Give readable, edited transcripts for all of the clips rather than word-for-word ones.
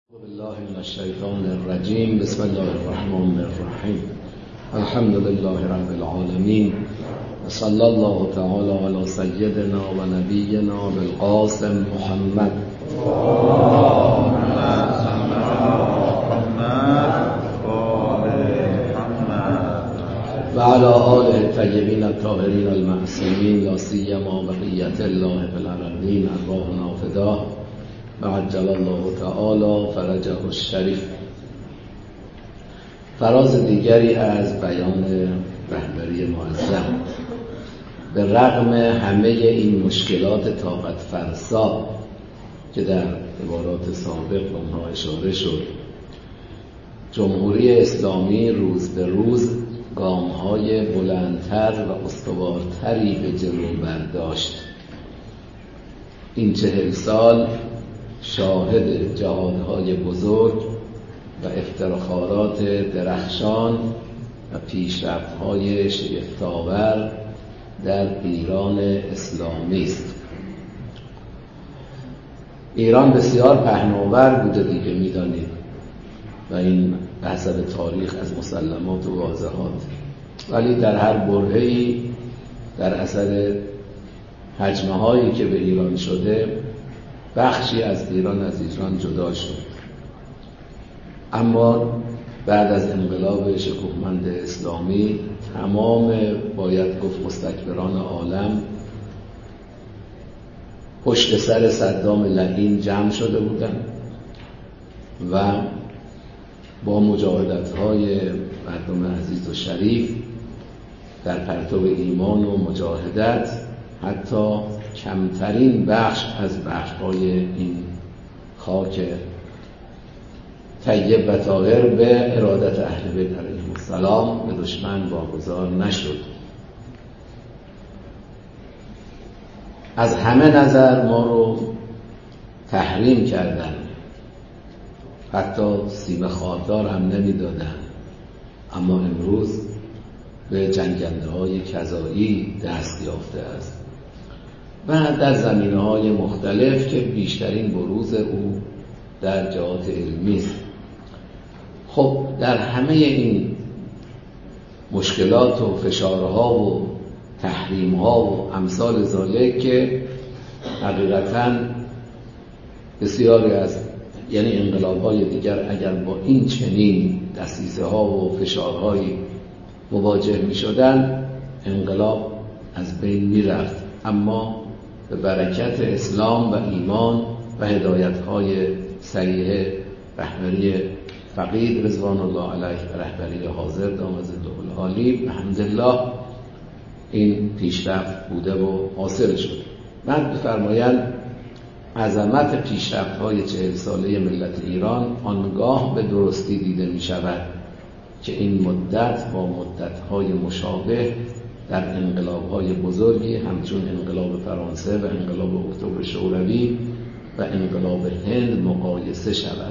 بالله من الشیطان الرجیم. بسم الله الرحمن الرحیم. الحمد لله رب العالمین و صلی الله تعالی علی سیدنا و نبینا بالقاسم محمد و علی آله الطیبین الطاهرین المعصومین لا سیما بقیة الله فی الارضین ارواحنا فداه و عجل الله تعالی فرجه الشریف. فراز دیگری از بیان رهبری معظم. به رغم همه این مشکلات طاقت فرسا که در عبارات سابق به اونها اشاره شد، جمهوری اسلامی روز به روز گام‌های بلندتر و استوارتری به جلو برداشت. این 40 سال شاهد جهادهای بزرگ و افتخارات درخشان و پیشرفت‌های شگفت‌آور در ایران اسلامی است. ایران بسیار پهناور بوده دیگه، می‌دانید، و این به حسب تاریخ از مسلمات و واضحات، ولی در هر برهه‌ای در اثر هجمه‌هایی که به ایران شده بخشی از ایران جدا شد. اما بعد از انقلاب شکوهمند اسلامی تمام باید گفت مستکبران عالم پشت سر صدام لعین جمع شده بودند و با مجاهدت‌های مردم عزیز و شریف در پرتو ایمان و مجاهدت حتی کمترین بخش از بخش‌های این خاک طیب و طاهر به ارادت اهل بیت علیهم السلام به دشمن واگذار نشد. از همه نظر ما رو تحریم کردن، حتی سیم خاردار هم نمیدادن، اما امروز به جنگنده‌های کذایی دست یافته است و در زمینه‌های مختلف که بیشترین بروز او در جهات علمی است. خب در همه این مشکلات و فشارها و تحریم‌ها و امثال ذالک که حقیقتاً بسیاری از انقلاب‌های دیگر اگر با این چنین دسیسه‌ها و فشارهایی مواجه می‌شدند انقلاب از بین می‌رفت، اما به برکت اسلام و ایمان و هدایت‌های صحیح رهبری فقید رضوان الله علیه و رهبری حاضر دامت ظله العالی الحمدلله این پیشرفت بوده و حاصل شد. بعد بفرمایند عظمت پیشرفت‌های 40 ساله ملت ایران آنگاه به درستی دیده می‌شود که این مدت با مدت‌های مشابه در انقلاب‌های بزرگی همچون انقلاب فرانسه و انقلاب اکتبر شوروی و انقلاب هند مقایسه شود.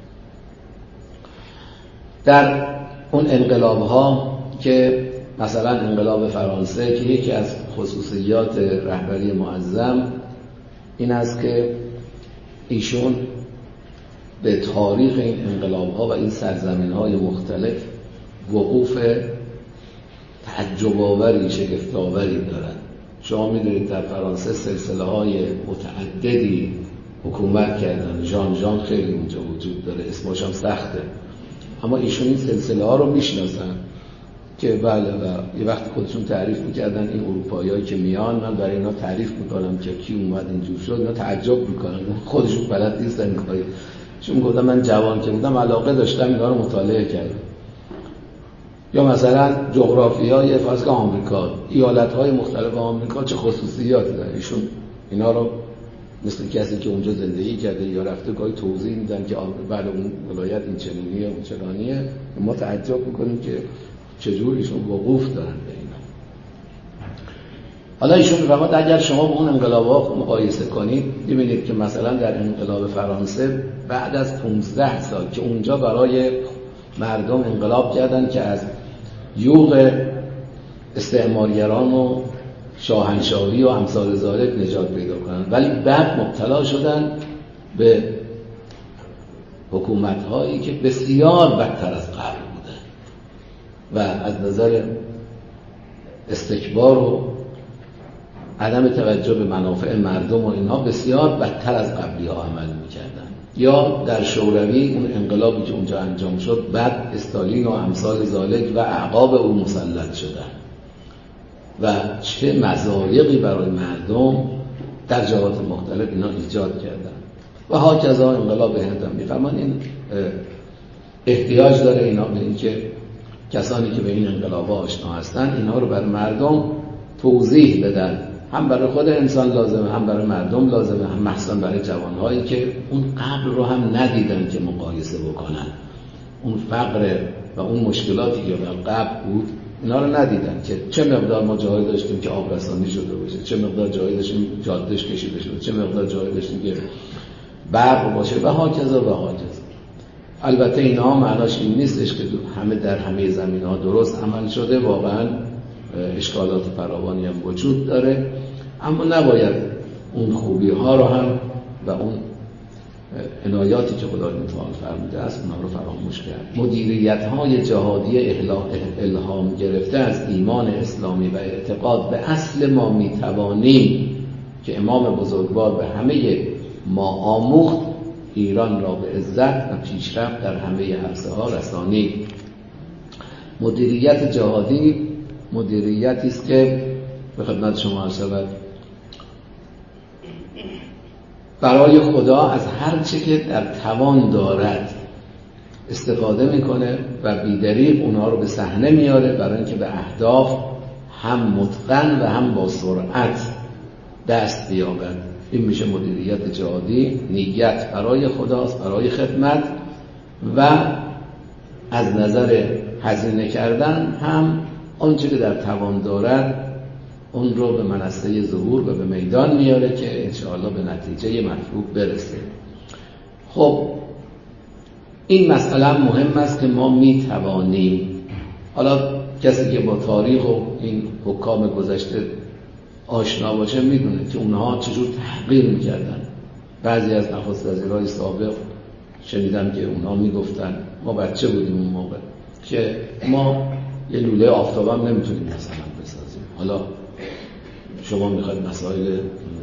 در اون انقلاب‌ها که مثلا انقلاب فرانسه که یکی از خصوصیات رهبری معظم این است که ایشون به تاریخ این انقلاب‌ها و این سرزمین‌های مختلف وقوف تعجب‌آوری شگفت‌آوری دارند. شما می‌دونید در فرانسه سلسله‌های متعددی حکومت کردن. ژان خیلی اونجا وجود داره، اسمش هم سخته، اما ایشون این سلسله‌ها رو میشناسن که بله، و یه وقت خودشون تعریف می‌کردن این اروپاییایی که میان، من برای اینا تعریف می‌کنم که کی اومد اینجور شد، اینا تعجب می‌کنن، خودشون بلد نیستن این کاری. چون گفتم من جوان که بودم علاقه داشتم اینا رو مطالعه کردم. یا مثلا جغرافیای فرض آمریکا، ایالت‌های مختلف آمریکا چه خصوصیاتی داره، ایشون اینا رو مثل کسی که اونجا زندگی کرده یا رفته گاهی توضیح میدن که بله اون ولایت این چنینیه اون چنانیه. ما تعجب میکنیم که چجور ایشون وقوف دارن به اینا. حالا ایشون میفرماد اگر شما با اون انقلاب‌ها مقایسه کنید ببینید که مثلا در انقلاب فرانسه بعد از 15 سال که اونجا برای مردم انقلاب کردن که از یوغ استعمارگران و شاهنشاهی و امثال ذالک نجات پیدا کنن، ولی بعد مبتلا شدن به حکومت‌هایی که بسیار بدتر از قبل بودن و از نظر استکبار و عدم توجه به منافع مردم و اینها بسیار بدتر از قبلی ها عمل میکردن. یا در شوروی اون انقلابی که اونجا انجام شد، بعد استالین و امثال ذالک و اعقاب او مسلط شدن و چه مضایقی برای مردم در جهات مختلف اینا ایجاد کردن و هاکذا انقلاب هند هم میفرمان. این احتیاج داره اینا به این که کسانی که به این انقلاب آشنا هستن اینها رو برای مردم توضیح بدن، هم برای خود انسان لازمه، هم برای مردم لازمه، هم مخصوصا برای جوانهایی که اون قبل رو هم ندیدن که مقایسه بکنن، اون فقر و اون مشکلاتی که در قبل بود اینا رو ندیدن که چه مقدار ما جایی داشتیم که آب رسانی شده باشه، چه مقدار جایی داشتیم جادهش کشیده شده، چه مقدار جایی داشتیم که برق باشه و هاکذا و هاکذا. البته اینا معناش این نیستش که همه در همه زمینه‌ها درست عمل شده، واقعا اشکالات فراوانی هم وجود داره، اما نباید اون خوبی ها رو هم و اون عنایاتی که خدای متعال فرموده است اونها رو فراموش کرد. مدیریت های جهادی الهام گرفته از ایمان اسلامی و اعتقاد به اصل ما میتوانیم که امام بزرگوار به همه ما آموخت، ایران را به عزت و پیشرفت در همه عرصه ها رسانید. مدیریت جهادی مدیریتی است که به خدمت شما عرض شود برای خدا از هر چه که در توان دارد استفاده میکنه و بی‌دریغ اونها رو به صحنه میاره برای اینکه به اهداف هم متقن و هم با سرعت دست بیابد. این میشه مدیریت جهادی. نیت برای خداست، برای خدمت، و از نظر هزینه کردن هم آنچه که در توان دارد اون رو به منصه ظهور و به میدان میاره که انشاءالله به نتیجه مطلوب برسه. خب این مسئله مهم است که ما میتوانیم. حالا کسی که با تاریخ و این حکام گذشته آشنا باشه میدونه که اونها چجور تحقیر میکردن. بعضی از نخست وزیرهای سابق شنیدم که اونها میگفتن، ما بچه بودیم اون موقع، که ما یه لوله آفتاب هم نمیتونیم مثلا بسازیم، حالا شما میخواید مسائل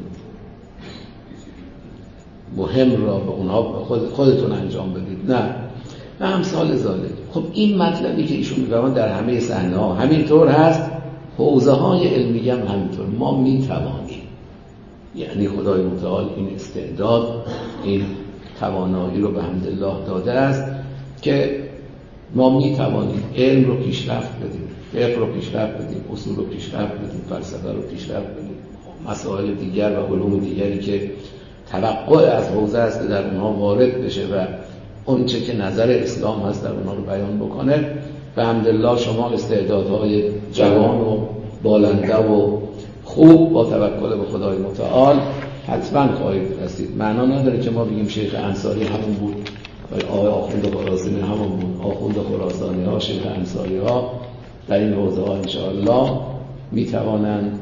مهم را به اونها خودتون انجام بدید. نه، و امثال ذالک. خب این مطلبی که ایشون میگن در همه صحنه ها همینطور هست، حوزه های علمی هم همینطور. ما میتوانیم، یعنی خدای متعال این استعداد، این توانایی رو به حمدالله داده است که ما میتوانیم علم رو پیشرفت بدیم، فقه رو پیشرفت بدیم، اصول رو پیشرفت بدیم، فلسفه رو پیشرفت بدیم، مسائل دیگر و علوم دیگری که توقع از حوزه است در اونها وارد بشه و اونچه که نظر اسلام هست در اونها رو بیان بکنه. به حمدالله شما استعدادهای جوان و بالنده و خوب با توکل به خدای متعال حتما خواهید رسید. معنا نداره که ما بگیم شیخ انصاری همون بود و آقای آخوند خراسانی همون بود. آخوند خراسانی ها، شیخ انصاری ها در این حوزه ها انشاءالله میتوانند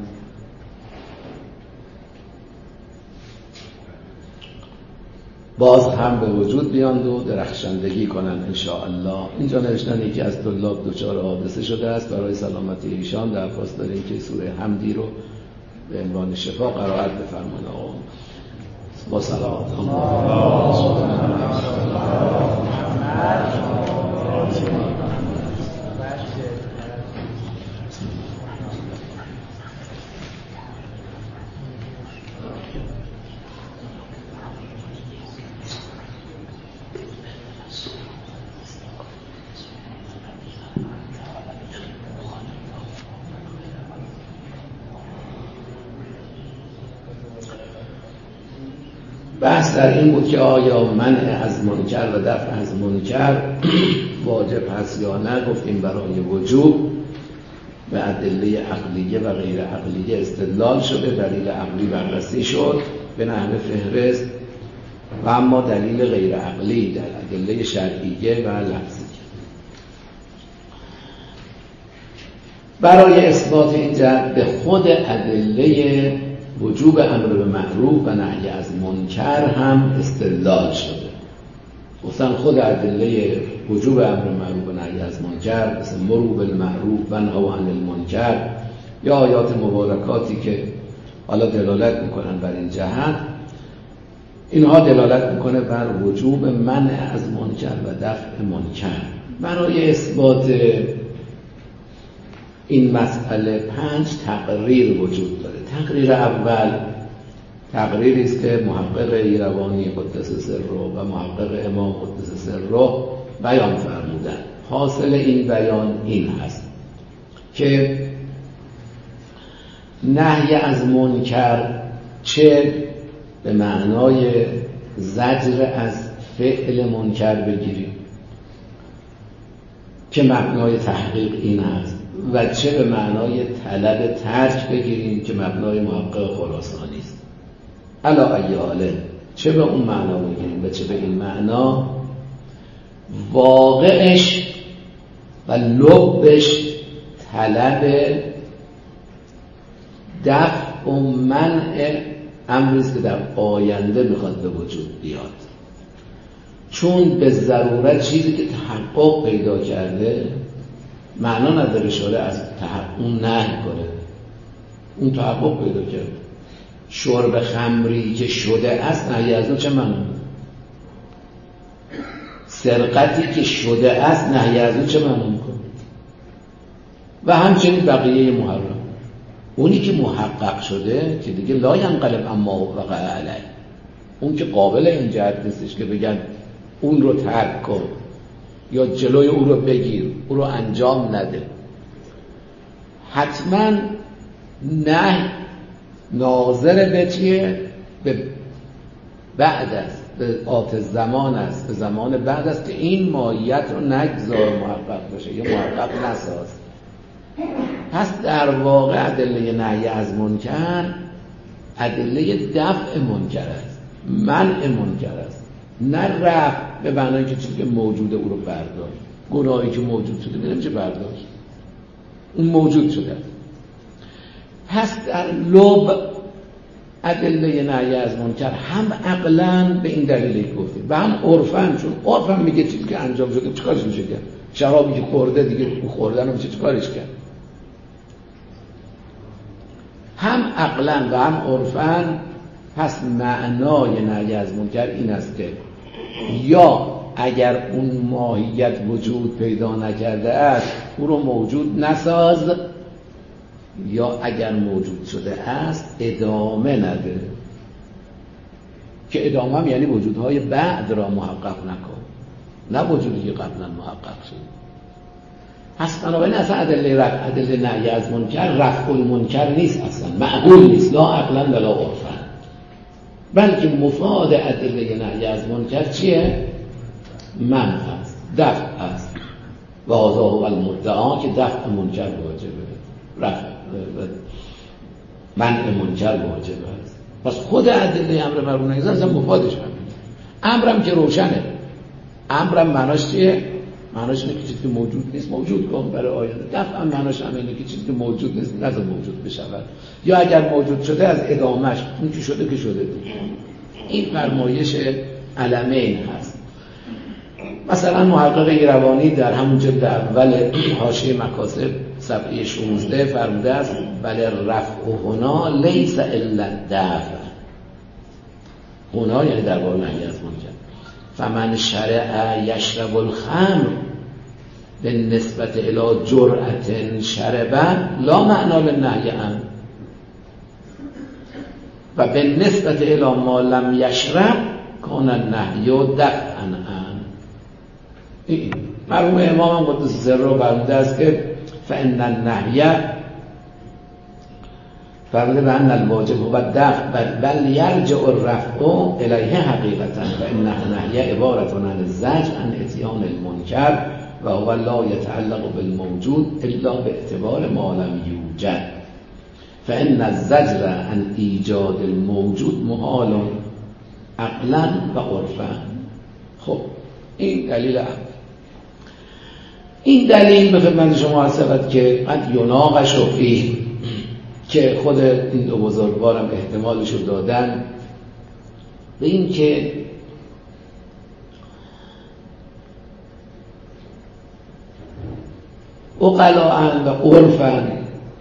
باز هم به وجود بیاند و درخشندگی کنند انشاءالله. اینجا نوشتن یکی از طلاب دچار حادثه شده است، برای سلامتی ایشان درخواست داریم که سوره حمدی رو به عنوان شفا قرائت بفرمایید. با سلامت بحث در این بود که آیا منع از منکر و دفع از منکر واجب هست یا نه. گفتیم برای وجوب به ادله عقلیه و غیر عقلیه استدلال شده، دلیل عقلی بررسی شد به نحو فهرست، و اما دلیل غیر عقلی در ادله شرعیه و لفظی. برای اثبات این جهت به خود ادله وجوب امر به معروف و نهی از منکر هم استدلال شده. گفتن خود ادله وجوب امر معروف و نهی از منکر مثل مروا بالمعروف و نهوا عن المنکر یا آیات مبارکاتی که حالا دلالت میکنن بر این جهت، اینها دلالت میکنه بر وجوب منع از منکر و دفع منکر. برای اثبات این مسئله 5 تقریر وجود داره. تقریر اول تقریری است که محقق ایروانی قدس سره و محقق امام قدس سره بیان فرمودن. حاصل این بیان این هست که نهی از منکر چه به معنای زجر از فعل منکر بگیریم که معنای تحقیق این هست، و چه به معنای طلب ترک بگیریم که معنای محقق خراسانی است. علا ای حاله چه به اون معنا بگیریم و چه به این معنا، واقعش و لبش طلب دفع و منع امریست که در آینده میخواد به وجود بیاد، چون به ضرورت چیزی که تحقق پیدا کرده معنا نداره شاره از اون نهی کنه. اون تحقق پیدا کرده. شرب خمری که شده است نهی از اون چه معنا؟ سرقتی که شده است نهی از اون چه معنا میکنه؟ و همچنین بقیه محرم. اونی که محقق شده که دیگه لا ینقلب اما وقع علیه، اون که قابل این جهت نیستش که بگن اون رو ترک کن یا جلوی اون رو بگیر، اون رو انجام نده. حتما نه ناظر به چیه؟ به بعد است، به آت زمان است، به زمان بعد است که این ماهیت رو نگذار محقق بشه یا محقق نساز. پس در واقع ادله نهی از منکر ادله دفع منکر است، منع منکر است، نه رفع به معنای که چیزی که موجوده او رو برداشت. گناهی که موجود شده میدونم چه برداشت، اون موجود شده. پس در لب ادله نهی از منکر هم عقلاً به این دلیل گفتیم و هم عرفاً، چون عرفاً میگه چیزی که انجام شده چیکارش میشه کرد. شرابی که خورده دیگه خوردن رو میشه چیکارش کرد. هم عقلاً و هم عرفاً. پس معنای نهی از منکر این است که یا اگر اون ماهیت وجود پیدا نکرده است او رو موجود نساز، یا اگر موجود شده است ادامه نده، که ادامه هم یعنی وجودهای بعد را محقق نکن، نه وجودی که قبلا محقق شد. پس بنابراین اصلا ادله نهی از منکر رفع المنکر نیست، اصلا معقول نیست، لا عقلا ولا عرفا، بلکه مفاد ادله نهی از منکر چیه؟ منع است، دفع است. و هذا هو المدعا که دفع منکر واجبه، رفع منع منکر واجب است. پس خود ادله امر معروف نهی از منکر مفادش همینه. امرم که روشنه. امرم معناش چیه؟ معناش اینه که چیزی که موجود نیست موجود کن برای آینده. دفعا معناش همینه که چیزی که موجود نیست نذار موجود بشود، یا اگر موجود شده از ادامهش، اون که شده که شده دیگه. این فرمایش علمین هست. مثلا محقق ایروانی در همون جلد اول حاشیه مکاسب صفحه 16 فرموده است بله رفع هنا لیس الا دفع. هنا یعنی در باب نهی از منکر. فمن شرع یشرب الخمر به نسبت الی جرعت شربن لا معنا للنهی عنه و به نسبت الی ما لم یشرب کان النهی دفعا عنه. این مرحوم امام قدس سره فرموده است که فان النهی فرموده به ان الواجب هو الدفع بل یرجع الرفع الیه حقیقتا و ان النهی عبارت عن الزجر عن اتیان المنکر و هو لا یتعلق بالموجود الا باعتبار ما لم یوجد فان الزجر عن ایجاد الموجود محال عقلا و عرفا. خب این دلیل اول. این دلیل به خدمت شما عرض شود که قد یناقش فیه، که خود این دو بزرگوارم احتمالش رو دادن به این که عقلاً و عرفاً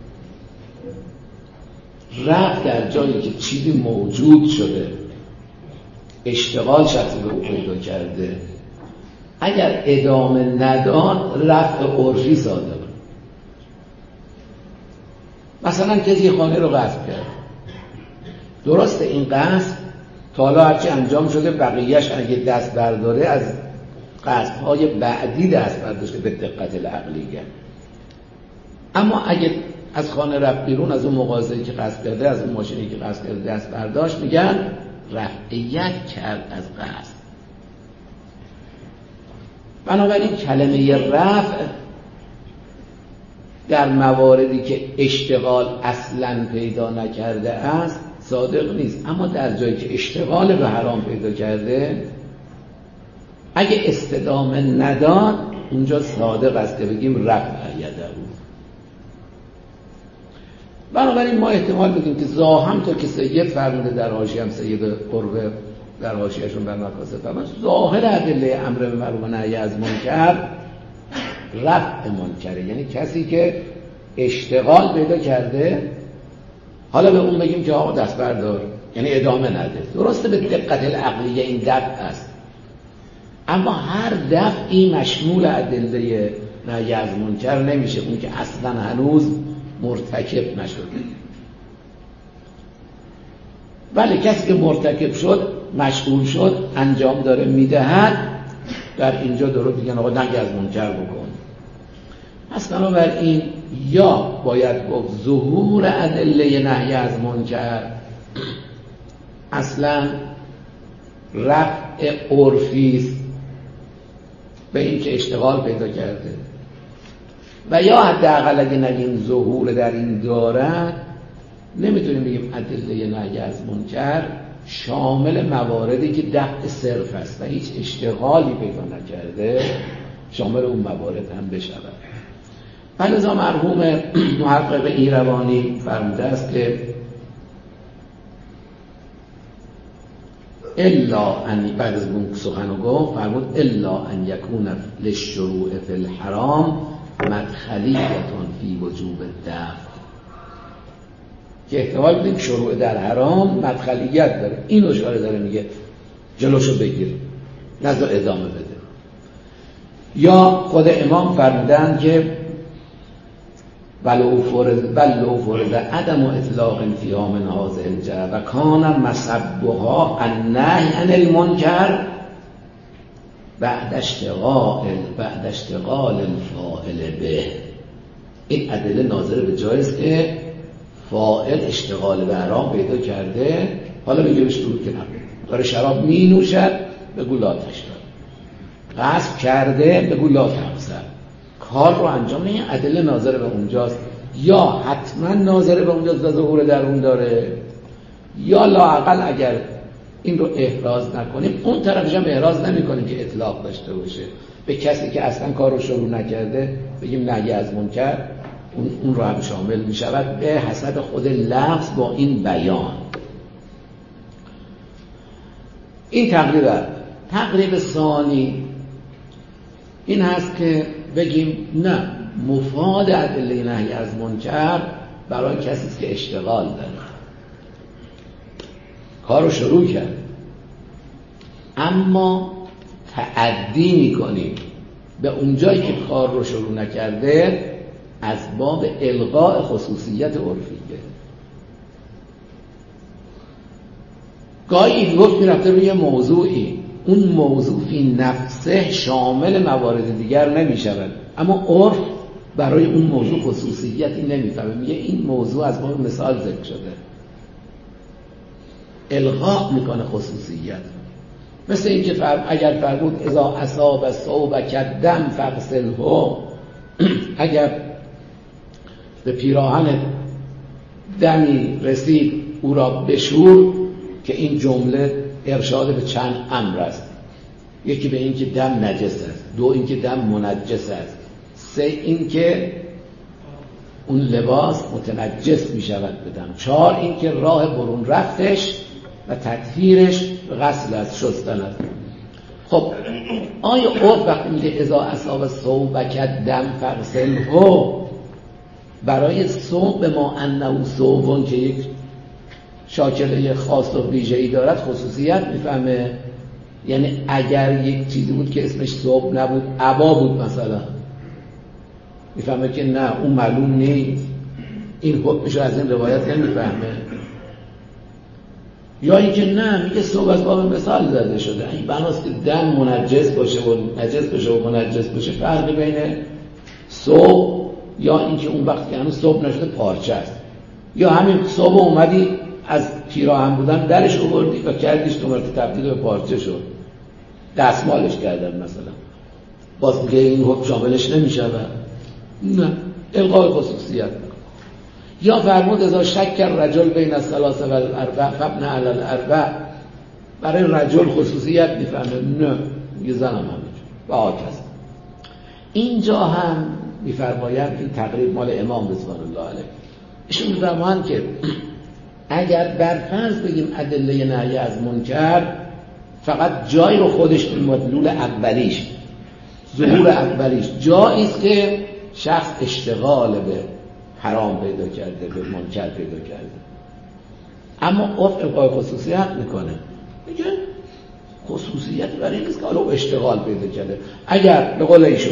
رفع در جایی که چیزی موجود شده، اشتغال شخصی به او پیدا کرده، اگر ادامه نداد رفع عرفی صادق. مثلا کسی خانه رو غصب کرد، درسته این غصب تا حالا هرچی انجام شده بقیهش اگه دست برداره از غصب‌های بعدی دست برداشته به دقت العقلیه. اما اگه از خانه رفت بیرون، از اون مغازه‌ای که غصب کرده، از اون ماشینی که غصب کرده دست برداشت، میگن رفعیت کرد از غصب. بنابراین کلمه رفع در مواردی که اشتغال اصلاً پیدا نکرده است صادق نیست، اما در جایی که اشتغال به حرام پیدا کرده اگه استدامه نداد اونجا صادق است که بگیم رفع یده. بنابراین ما احتمال بدیم که ظاهر تا که سید فرموده در حاشیه هم سید قربه در حاشیه‌شون بر مقاصد فرمان ظاهر ادله امر به معروف و نهی از منکر رفع منکره، یعنی کسی که اشتغال پیدا کرده حالا به اون بگیم که آقا دست بردار، یعنی ادامه نده. درسته به دقت العقلیه این دفع است، اما هر دفعی مشمول ادله نهی از منکر نمیشه، اون که اصلا هنوز مرتکب نشده. ولی کسی که مرتکب شد، مشغول شد، انجام داره میدهد، در اینجا درو دیگه آقا نهی از منکر بکن. پس بنابراین یا باید گفت ظهور ادله نهی از منکر اصلا رفع عرفی است به این که اشتغال پیدا کرده، و یا حداقل اگه نگیم ظهور در این دارد، نمیتونیم بگیم ادله نهی از منکر شامل مواردی که دفع صرف است و هیچ اشتغالی پیدا نکرده شامل اون موارد هم بشود. فلذا مرحوم محقق ایروانی فرموده است که الا ان، بعد از اون سخنو گفت فرمود الا ان یکون للشروع فی الحرام مدخلیتون فی وجوب الدفع، که احتمال بدیم شروع در حرام مدخلیت داره، این اشاره داره میگه جلوشو بگیر نذر ادامه بده. یا خود امام فرمودن که ولو فرض عدم اطلاق فیها من هذه الجهه و کان مسبها النهی عن المنکر بعد اشتغال الفاعل به. این ادله ناظر به جایز که فاعل اشتغال به حرام پیدا کرده، حالا میگه بهش دور کنم، داره شراب می نوشد بگو لا تشرب، غصب کرده بگو لا تغصب، کار رو انجام این ادله ناظر به اونجاست، یا حتما ناظر به اونجاست و ظهور در اون داره، یا لااقل اگر این رو احراز نکنیم اون طرفش هم احراز نمی‌کنیم که اطلاق داشته باشه. به کسی که اصلا کار رو شروع نکرده بگیم نهی از منکر، اون رو هم شامل می‌شود به حسب خود لفظ با این بیان. این تقریب ثانی این هست که بگیم نه، مفاد ادله نهی از منکر برای کسی که اشتغال داره، کار رو شروع کرد اما تعدی میکنیم به اونجایی که کار رو شروع نکرده از باب الغاء خصوصیت عرفیه. گاهی گفت میرفته روی موضوعی، اون موضوع فی نفسه شامل موارد دیگر نمیشود، اما عرف برای اون موضوع خصوصیتی نمیفهمه، میگه این موضوع از باب مثال ذکر شده، الغاء میکنه خصوصیت. مثل این که اگر فرمود اذا اصاب ثوبک الدم فاغسله، اگر به پیراهن دمی رسید او را بشور، که این جمله ارشاد به چند امر است، یکی به این که دم نجس است، دو این که دم منجس است، سه این که اون لباس متنجس می شود بدم، چهار این که راه برون رفتش و تطهیرش غسل است، شستن است. خب آیا عرف وقتی میگه اذا اصاب ثوبک دم فغسله، برای ثوب ما انه ثوبون که یک شاکله خاص و ویژه‌ای دارد خصوصیت میفهمه؟ یعنی اگر یک چیزی بود که اسمش ثوب نبود، عبا بود مثلا، میفهمه که نه اون معلوم نیست، این حکمش از این روایت نمیفهمه. یا اینکه نه میگه ثوب از باب مثال زده شده، این بناست که دم منجس باشه و نجس باشه و منجس باشه، فرقی بین ثوب یا اینکه اون وقت که هنوز ثوب نشده پارچه است، یا همین ثوب اومدی از پیراهن بودن درش آوردی و کردیش تو مرتبه تبدیل به پارچه شد، دستمالش کردن مثلا، باز میگه این حکم شاملش نمیشه؟ نه، الغای خصوصیت. یا فرمود اذا شک الرجل بین الثلاثه و الاربع فابن علی الاربع، برای رجل خصوصیت میفهمه؟ نه، یه زن هم همینجور و آکست. اینجا هم میفرماید، این تقریب مال امام رضوان الله علیه، ایشون میفرمایند که اگر برفرض بگیم ادله نهی از منکر فقط جای رو خودش به مدلول اولیش، ظهور اولیش جایی است که شخص اشتغال به حرام پیدا کرده، به منکر پیدا کرده، اما عرف الغای خصوصیت میکنه، میگه خصوصیت برای نیست که حالا اشتغال پیدا کرده. اگر به قول ایشون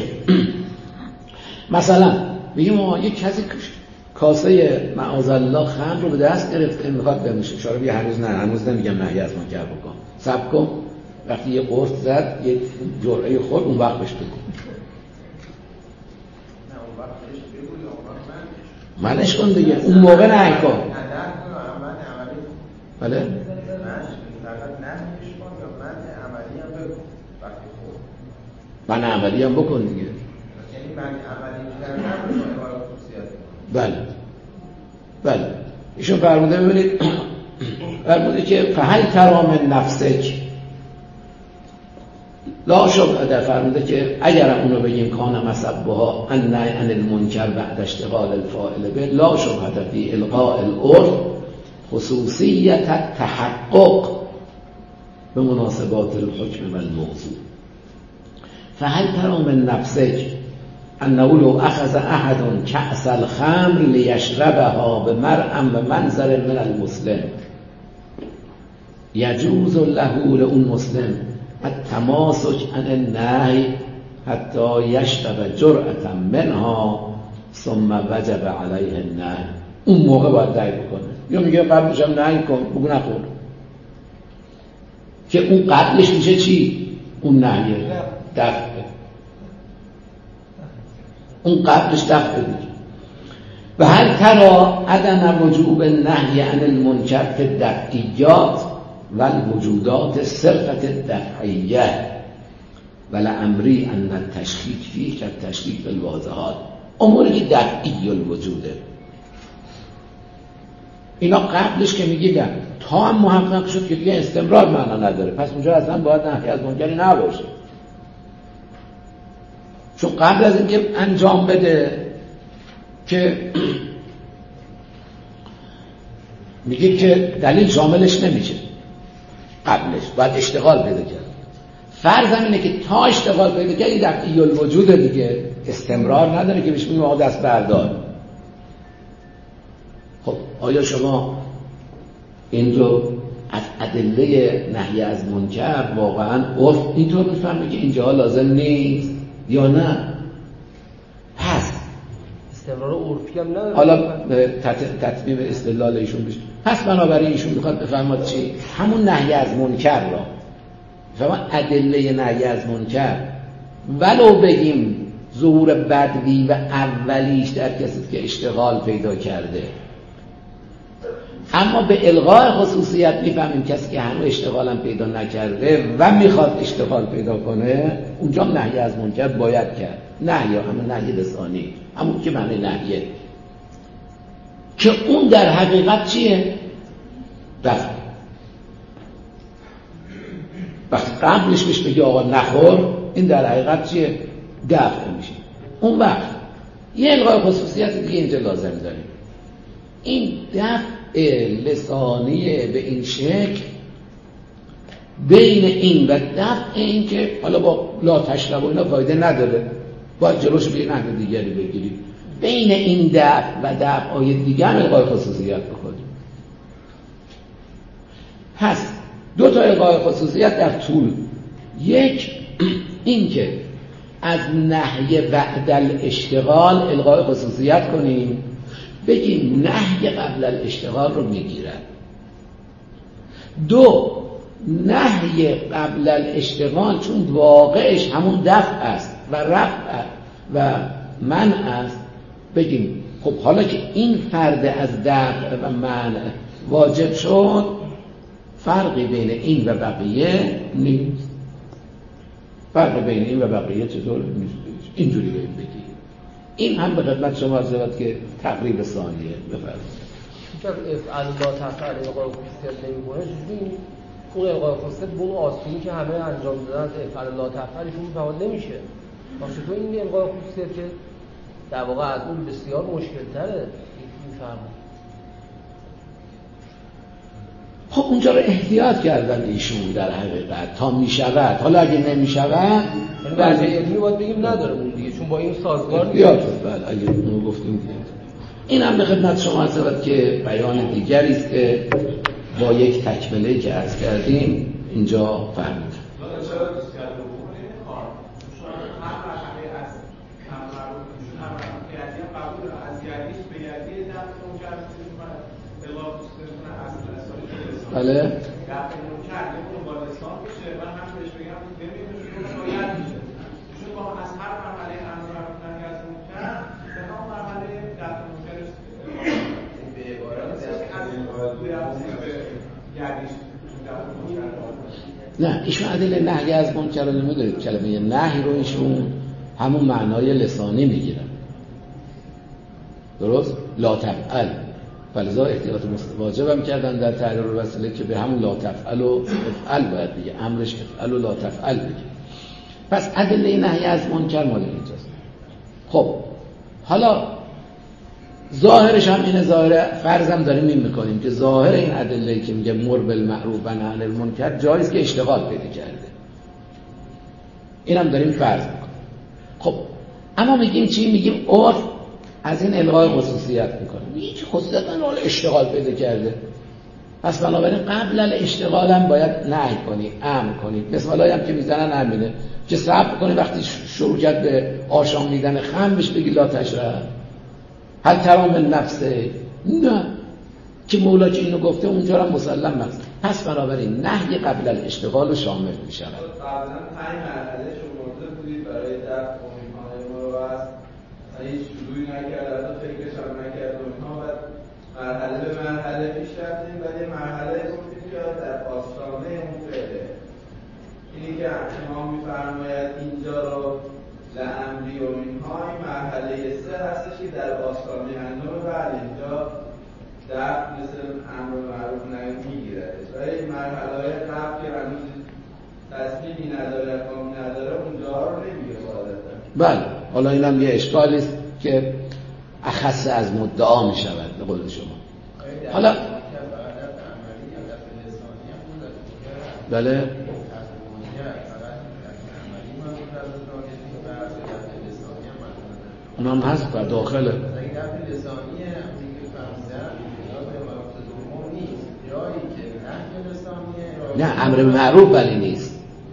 مثلا بگیم یک کسی کاسه معاذالله خمر رو به دست گرفته میخواد بنوشه، شارب یه هنوز نمیگم نهی از منکر بکن، صبر کن، وقتی یه قرص زد یه جرعه خورد اون وقت بهش بگو، منش کن دیگه، اون موقع نهی کن. بله؟ من عملی هم بکن دیگه. بله ایشون فرموده، ببینید فرموده که فهل ترام نفسک لا شبه، در فرموده که اگر اونو بگیم کان مسبها ان نهی عن المنکر بعد اشتغال الفاعل به لا شبهه فی القاء العرف خصوصیت تحقق به مناسبات الحکم و الموضوع. فهل ترام نفسک انه لو اخذ احد کأس الخمر لیشربها بمرء بمنظر من المسلم یجوز له لأون مسلم التماسک عن النهی حتی یشرب جرعة منها ثم وجب علیه النهی، اون موقع باید نهی بکنه. یا میگه قبلش هم نهی کن، بگو نخور، که اون قبلش میشه چی؟ اون نهیه دفعه، اون قبلش دفعه دیگه. و هل ترى عدم وجوب النهی عن المنکر فی الدفعیات و الوجودات صرفت الدفعیه ولعمری ان التشکیک فیه کالتشکیک فی الواضحات، اموری که دفعی الوجوده، اینا قبلش که میگیدن تا هم محقق شد که دیگه استمرار معنا نداره، پس اونجا اصلا باید نهی از منکری نباشه، چون قبل از اینکه انجام بده که میگه که دلیل شاملش نمیشه، قبلش باید اشتغال پیدا کرد. فرض اینه که تا اشتغال پیدا کرد این دفعی الوجود دیگه، استمرار نداره که بهش میگیم آقا دست بردار. خب آیا شما این رو از ادله نهی از منکر واقعا عرف اینطور میفهمه که اینجا لازم نیست یا نه؟ پس استمرار عرفی هم نداره. حالا تطبیق استدلال ایشون بشه، پس بنابراین ایشون میخواد بفرماد چی؟ همون نهی از منکر را فهمه ادله نهی از منکر، ولو بگیم ظهور بدوی و اولیش در کسی که اشتغال پیدا کرده، اما به الغای خصوصیت میفهمیم کسی که هنوز اشتغال هم پیدا نکرده و میخواد اشتغال پیدا کنه، اونجا نهی از منکر باید کرد. نهی همون نهی لسانی، همون که معنی نهیه، که اون در حقیقت چیه؟ دفع. وقتی قبلش بهش بگی آقا نخور، این در حقیقت چیه؟ دفع میشه. اون وقت یه الغای خصوصیت دیگه اینجا لازم داریم، این دفع لسانیه به این شکل بین این و دفع این که حالا با لا تشرب و اینا فایده نداره، باید جلوش به نحو دیگری بگیریم. بین این دفع و دفع‌های دیگه هم الغای خصوصیت بکنیم. پس دو تا الغای خصوصیت در طول. یک این که از نهی بعد الاشتغال الغای خصوصیت کنیم، بگیم نهی قبل الاشتغال رو میگیرن. دو، نهی قبل الاشتغال چون واقعش همون دفع است و رفع و منع است، بگیم خب حالا که این فرد از دفع و منع واجب شد، فرقی بین این و بقیه نیست. فرق بین این و بقیه چطور نیست؟ اینجوری بگیم. این هم به خدمت شما عرض شود که تقریب ثانیه. بفرمایید. چون افعال لا تفعل الغای خصوصیت نمی‌کنه، چجوری اون الغای خصوصیت به اون آسونی که همه انجام دادن از افعال لا تفعلشون فعال نمیشه؟ واسه تو این الغای خصوصیت که در واقع از اون بسیار مشکل‌تره این فرق. خب اونجا رو احتیاط کردن ایشون در حقیقت تا میشود. حالا اگه نمیشود بعضی علمی باید بگیم نداره اون دیگه، چون با این سازگار نیست. بله اگه اون گفتیم دیگه. این هم به خدمت شما عرض شود که بیان دیگری است که با یک تکمله که عرض کردیم اینجا فهمیدیم. بله. نه ایشون ادله نهی از منکر رو نمیدونید، کلمه نهی رو ایشون همون معنای لسانی میگیرن. درست؟ لا تفعل. فلذا احتیاط واجب هم کردن در تحریر الوسیله که به همون لا تفعل و افعل باید بگه، امرش افعل و لا تفعل بگه. پس ادله نهی از منکر مال اینجاست. خب حالا ظاهرش هم اینه، ظاهر فرضم داریم این میکنیم که ظاهر این ادله که میگه مر بالمعروف و نهی عن المنکر جایز که اشتغال پیدا کرده، این هم داریم فرض میکنیم. خب اما میگیم چی؟ میگیم عرف از این الغای خصوصیت میکنه، هیچ خصوصیت نداره، شغال پیدا کرده. پس بنابراین قبل الاشتغال هم باید نهی کنی، امر کنی. مثالایی هم که میزنن همینه که صبر کنی وقتی شروع کرد به آشامیدن خمر بهش بگی لا تشرب، هل ترى من نفسه، نه که مولا که اینو گفته اونجا هم مسلم است. پس بنابراین نهی قبل الاشتغال شامل میشود. قبلا 5 مرحله شمرده بودید برای دفع قومی‌های مروت، هیچ شروعی نکرد، حتی فکرش هم نکرد و اینها، بعد مرحله به مرحله پیش رفتیم. بعد یه مرحله گفتیم که در آستانه اون فعله، اینی که امام می‌فرماید اینجا رو لامری و اینها، این مرحله 3 هستش که در آستانه انجام بعد اینجا دفع مثل امر معروف نهی میگیره. و این مرحله قبل که هنوز تصمیمی نداره، احکامی نداره، اونجا رو نمیگه عادتا. بله، حالا اینم یه اشکالی است که اخص از مدعا می شود به قول شما. حالا بله اونم هست در داخله. نه امر معروف ولی نیست.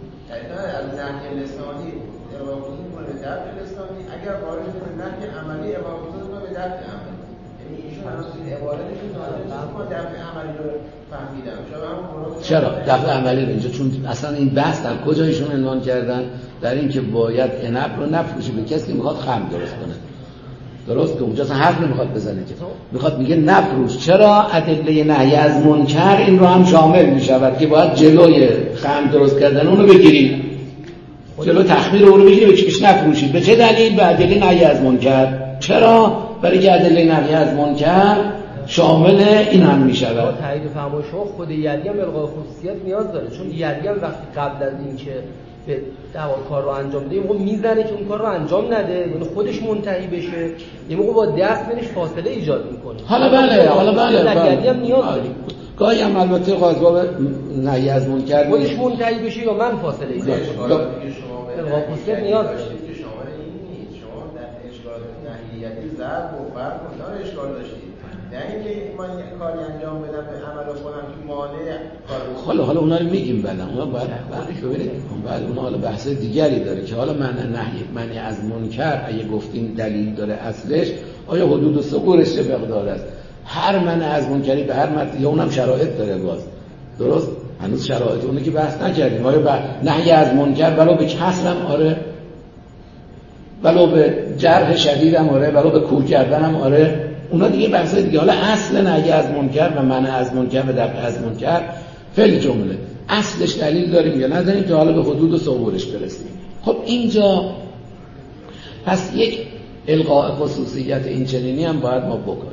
اگر وارد نهی عملی واقعا به دفع عملی، یعنی ایشون هنوز این عبارتشون ما دفع عملی رو فهمیدم. چرا دفع عملی اینجا؟ چون اصلا این بحث در کجا ایشون عنوان کردن؟ در این که باید عنب رو نفروشی به کسی که میخواد خمر درست کنه. درست که اونجا اصلا حرف نمیخواد بزنه که میخواد میگه نفروش. چرا ادله نهی از منکر این رو هم شامل میشود که باید جلوی خمر درست کردن اونو بگیری، جلو تخمیر اون رو بگیری، بهش نفروشید. به چه دلیل؟ به ادله نهی از منکر. چرا؟ برای که ادله نهی از منکر شامل این هم میشود. تایید فرمایش شما خود یدی هم الغای خصوصیت نیاز داره، چون یدی هم وقتی قبل از این که به دعوا کار رو انجام بده، موقع میزنه که اون کار رو انجام نده، یعنی خودش منتهی بشه، یه موقع با دست بینش فاصله ایجاد میکنه. حالا بله یدی هم نیاز داره. گاهی هم البته باب نهی از منکر خودش منتهی بشه یا من فاصله ایجاد کنم. القاء خصوصیت نیاز داره. شما این نیست، شما در اشکال نهیتی ضرب و فرق و دار اشکال داشتید، نه اینکه من یک کاری انجام بدم به عمل خودم که مانع کار. حالا اونا رو میگیم بعدا، اونا باید ببینید بعد اونا حالا بحث دیگری داره که حالا معنی از منکر اگه گفتیم دلیل داره اصلش آیا حدود و ثغورش چه مقدار است. هر منع از منکری به هر مرتبه یا اونم شرایط داره باز. درست؟ هنوز شرایط اونه که بحث نکردیم. آیا نهی از منکر ولو به کسرم آره، ولو به جرح شدیدم آره، ولو به کور کردنم آره، اونا دیگه بحث دیگه. حالا اصل نهی از منکر و منع از منکر و دفع از منکر فعل جمله اصلش دلیل داریم یا نداریم که حالا به حدود و ثغورش برسیم. خب اینجا پس یک القاء خصوصیت این چنینی هم باید ما بکنیم.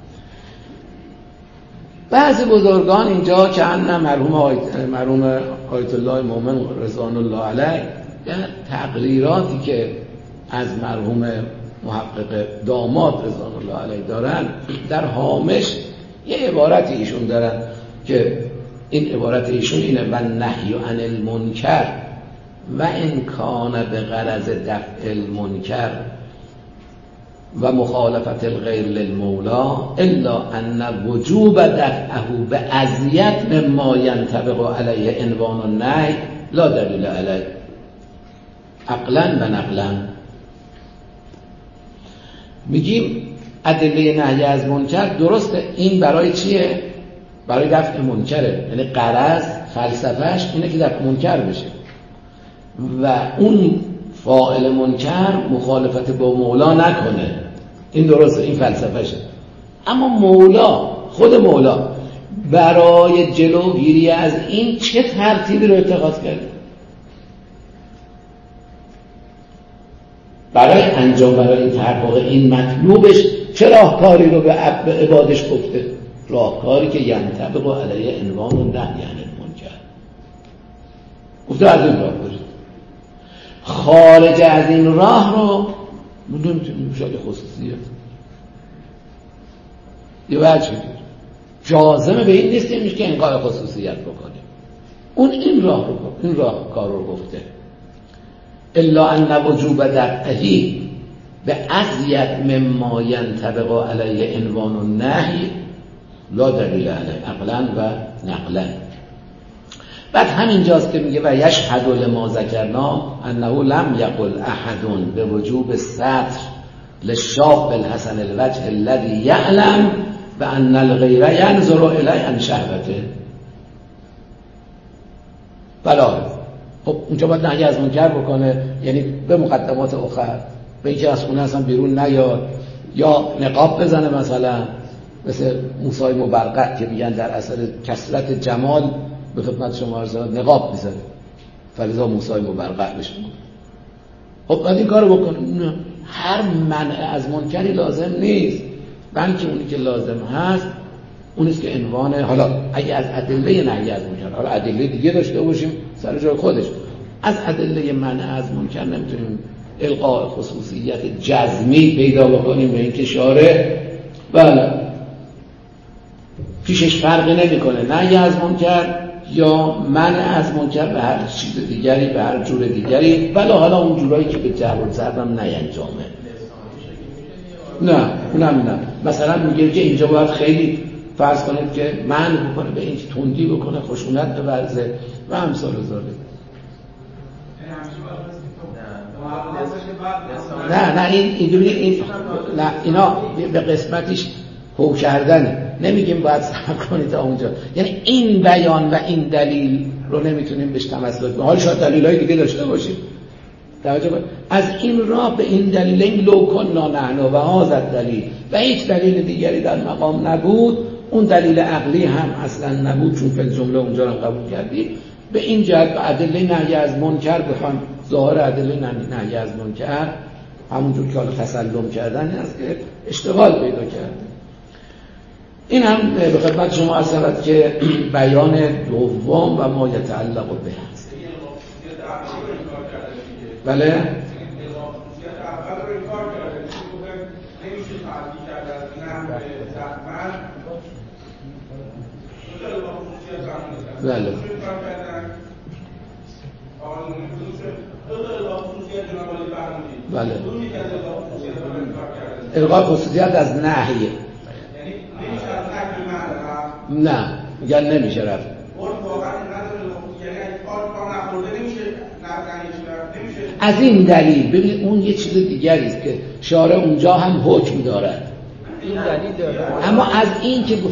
بعضی بزرگان اینجا که ان مرحوم آیت الله مومن رضوان الله علیه در تقریراتی که از مرحوم محقق داماد رضوان الله علیه دارن در هامش یه عبارتی ایشون دارن که این عبارت ایشون اینه: و نهی عن المنکر و ان کان به غرض دفع المنکر و مخالفت الغیر للمولا الا ان وجوب دفعه به اذیت مما ينطبق علیه عنوان النهی لا دلیل علیه عقلا و نقلا. میگیم ادله نهی از منکر درسته، این برای چیه؟ برای دفع منکره، یعنی غرض فلسفهش اینه که دفع منکر بشه و اون فاعل منکر مخالفت با مولا نکنه. این درسته، این فلسفهشه. اما مولا، خود مولا برای جلوگیری از این چه ترتیبی رو اتخاذ کرده؟ برای این تحقق این مطلوبش چه راهکاری رو به عبادش گفته؟ راهکاری که ینطبق علیه عنوان النهی عن المنکر. گفته از این راه برید، خارج از این راه رو نمیتونیم شاید خصوصیت یه وجه جازمه به این نیستیم که انقاء خصوصیت بکنیم. اون این راه کار رو گفته الا ان وجوب دفعه به اذیت مما ینطبق علیه عنوان النهی لا دلیل علیه عقلا و نقلا. بعد همینجاست که میگه و یشهد لما ذکرنا انه لم یقل احد به وجوب الستر للشاب الحسن الوجه الذي يعلم بان الغیر ينظر الیه عن شهوته. بلا خب اونجا باید نهی از منکر بکنه، یعنی به مقدمات اخر، به اینکه از خونه اصلا بیرون نیاد یا نقاب بزنه، مثلا مثل موسی مبرقع که میگن در اثر کثرت جمال به خدمت شما عرض نقاب میزنه فلذا موسی مبرقع بشه. خب باید این کارو بکنه. هر منع از منکری لازم نیست، بلکه اونی که لازم هست اونیست که عنوان، حالا اگه از ادله نهی از منکر، حالا ادله دیگه داشته باشیم سر جای خودش، از ادله منع از منکر نمیتونیم القاء خصوصیت جزمی پیدا بکنیم به اینکه شارع بله پیشش فرقی نمیکنه نهی از منکر یا منع از منکر به هر چیز دیگری، به هر جور دیگری، ولی حالا اون جورایی که به جبر و ضرب هم نینجامه. نه اونم نه. مثلا میگه که اینجا باید خیلی فرض کنید که منع بکنه، به این تندی بکنه، خشونت بورزه و امثال ذالک. نه این نه، اینا به قسمتیش هو کردنه. نمیگیم باید صبر کنید تا اونجا، یعنی این بیان و این دلیل رو نمیتونیم بهش تمسک کنیم. حالا شاید دلیلای دیگه داشته باشیم، از این راه به این دلیل این لو کنا نحن و هذا دلیل و هیچ دلیل دیگری در مقام نبود، اون دلیل عقلی هم اصلا نبود چون فی جمله اونجا رو قبول کردیم. به این جهت به ادله نهی از منکر بخوام، ظاهر ادله نهی از منکر همونجور که حالا تسلم کردن است که اشتغال پیدا کرده. این هم به خدمت شما عرض شود که بیان دوم و ما یتعلق به است. بله بله بله الغای خصوصیت از نهیه، نه میگن نمیشه رفت. از این دلیل ببینید اون یه چیز دیگری است که شارع اونجا هم حکم دارد، این دلیل داره. اما از این که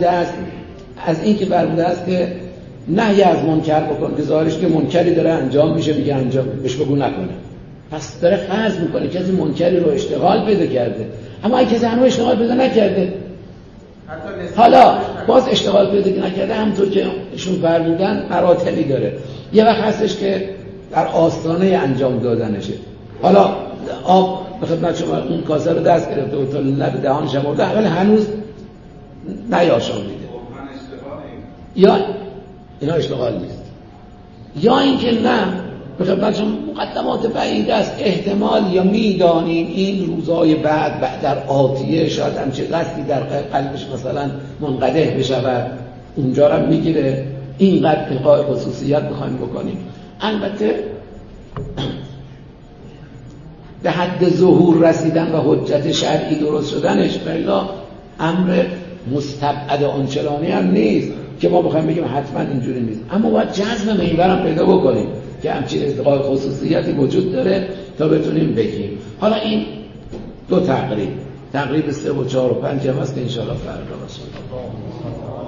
فرموده است که نهی از منکر بکن که ظاهرش که منکری داره انجام میشه، میگه انجام بهش بگو نکنه، پس داره فرض میکنه کسی منکری رو اشتغال پیدا کرده، اما اگه کسی هنوز اشتغال پیدا نکرده، حالا باز اشتغال پیدا نکرده، همونطور که ایشون فرمودن مراتبی داره. یه وقت هستش که در آستانه انجام دادنشه، حالا آب به خدمت شما اون کاسه رو دست گرفته و تا لب دهانش آورده، ولی هنوز نیاشامیده، یا اینا اشتغال نیست، یا اینکه نه به خدمت شما مقدمات بعید است، احتمال یا میدانیم این روزهای بعد در آتیه شاید همچه قصدی در قلبش مثلا منقدح بشود، اونجا رو میگیره، اینقدر الغای خصوصیت میخوایم بکنیم. البته به حد ظهور رسیدن و حجت شرعی درست شدنش بلا امر مستبعد آنچنانی هم نیست که ما بخوایم بگیم حتما اینجوری نیست، اما باید جزم محور هم پیدا بکنیم که همچین الغای خصوصیتی وجود داره تا بتونیم بگیم. حالا این دو تقریب 3 و 4 و 5 هم هست که انشاءالله فردا باشه.